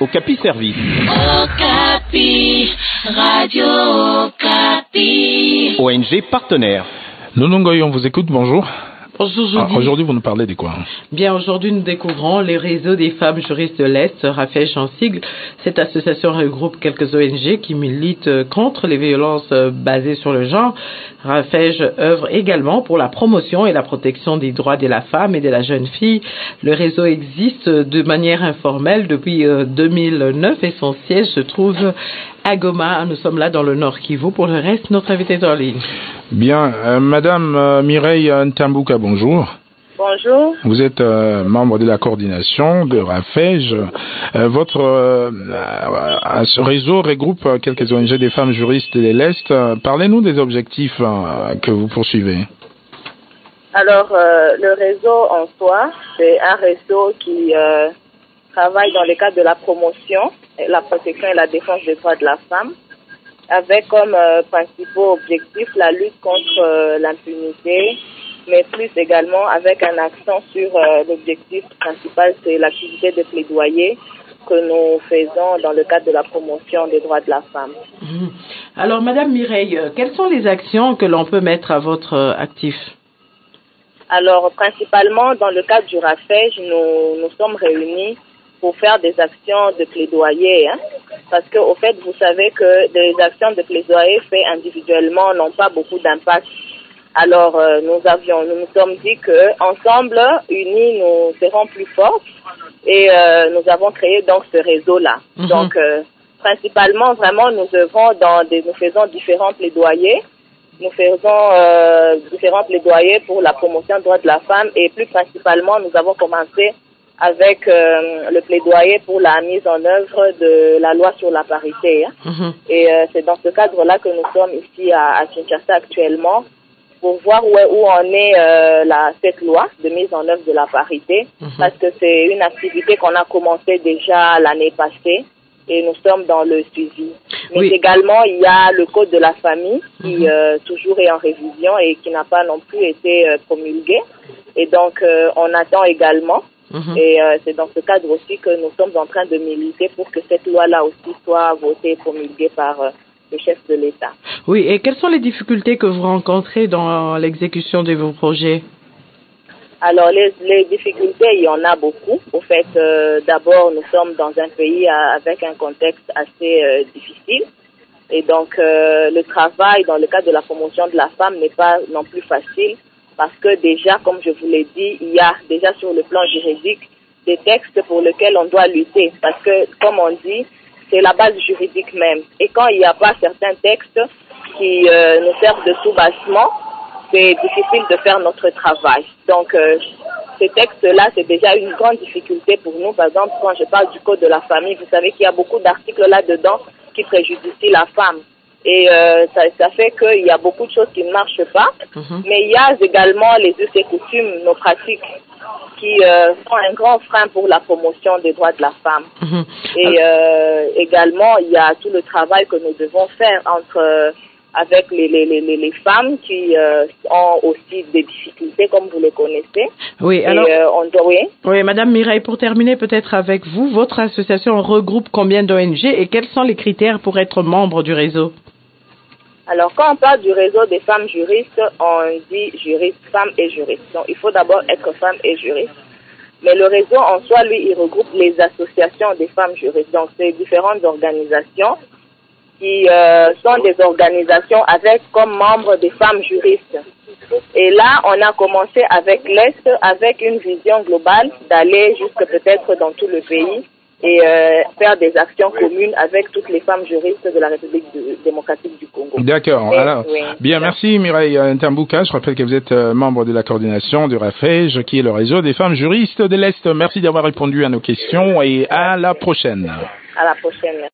Okapi Service. Okapi, Radio Okapi. ONG partenaire. Nonongoy, on vous écoute, bonjour. Bonjour. Aujourd'hui, vous nous parlez de quoi? Bien, aujourd'hui, nous découvrons les réseaux des femmes juristes de l'Est, RAFEJ en sigle. Cette association regroupe quelques ONG qui militent contre les violences basées sur le genre. RAFEJ œuvre également pour la promotion et la protection des droits de la femme et de la jeune fille. Le réseau existe de manière informelle depuis 2009 et son siège se trouve à Goma. Nous sommes là dans le Nord Kivu. Pour le reste, notre invité est en ligne. Bien, Madame Mireille Ntambuka, bonjour. Bonjour. Vous êtes membre de la coordination de RAFEJ. Ce réseau regroupe quelques ONG des femmes juristes de l'Est. Parlez-nous des objectifs que vous poursuivez. Alors, le réseau en soi, c'est un réseau qui travaille dans le cadre de la promotion, la protection et la défense des droits de la femme, avec comme principaux objectifs la lutte contre l'impunité, mais plus également avec un accent sur l'objectif principal, c'est l'activité de plaidoyer que nous faisons dans le cadre de la promotion des droits de la femme. Alors, Madame Mireille, quelles sont les actions que l'on peut mettre à votre actif? Alors, principalement, dans le cadre du RAFEJ, nous sommes réunis pour faire des actions de plaidoyer, parce que, au fait, vous savez que des actions de plaidoyer faites individuellement n'ont pas beaucoup d'impact. Alors, nous nous sommes dit que ensemble, unis, nous serons plus forts, et nous avons créé donc ce réseau-là. Donc, principalement, vraiment, nous faisons différents plaidoyers. Nous faisons différents plaidoyers pour la promotion des droits de la femme, et plus principalement, nous avons commencé avec le plaidoyer pour la mise en œuvre de la loi sur la parité. Et c'est dans ce cadre-là que nous sommes ici à Kinshasa actuellement pour voir où en est cette loi de mise en œuvre de la parité, parce que c'est une activité qu'on a commencé déjà l'année passée et nous sommes dans le suivi. Mais également, il y a le code de la famille qui toujours est en révision et qui n'a pas non plus été promulgué. Et donc, on attend également. Et c'est dans ce cadre aussi que nous sommes en train de militer pour que cette loi-là aussi soit votée et promulguée par le chef de l'État. Oui, et quelles sont les difficultés que vous rencontrez dans l'exécution de vos projets? Alors, les difficultés, il y en a beaucoup. Au fait, d'abord, nous sommes dans un pays avec un contexte assez difficile. Et donc, le travail dans le cadre de la promotion de la femme n'est pas non plus facile. Parce que déjà, comme je vous l'ai dit, il y a déjà sur le plan juridique des textes pour lesquels on doit lutter. Parce que, comme on dit, c'est la base juridique même. Et quand il n'y a pas certains textes qui nous servent de soubassement, c'est difficile de faire notre travail. Donc, ces textes-là, c'est déjà une grande difficulté pour nous. Par exemple, quand je parle du Code de la famille, vous savez qu'il y a beaucoup d'articles là-dedans qui préjudicient la femme. Et ça fait qu'il y a beaucoup de choses qui ne marchent pas. Mais il y a également les us et coutumes, nos pratiques, qui sont un grand frein pour la promotion des droits de la femme. Et également, il y a tout le travail que nous devons faire avec les femmes qui ont aussi des difficultés, comme vous les connaissez. Oui, alors, oui, Madame Mireille, pour terminer peut-être avec vous, votre association regroupe combien d'ONG et quels sont les critères pour être membre du réseau? Alors, quand on parle du réseau des femmes juristes, on dit juriste, femmes et juristes. Donc, il faut d'abord être femme et juriste. Mais le réseau en soi, lui, il regroupe les associations des femmes juristes. Donc, c'est différentes organisations qui sont des organisations avec comme membres des femmes juristes. Et là, on a commencé avec l'Est, avec une vision globale d'aller jusque peut-être dans tout le pays et faire des actions communes avec toutes les femmes juristes de la République démocratique du Congo. D'accord. Alors, bien, merci Mireille Ntambuka. Je rappelle que vous êtes membre de la coordination du RAFEJ, qui est le réseau des femmes juristes de l'Est. Merci d'avoir répondu à nos questions et à la prochaine. À la prochaine.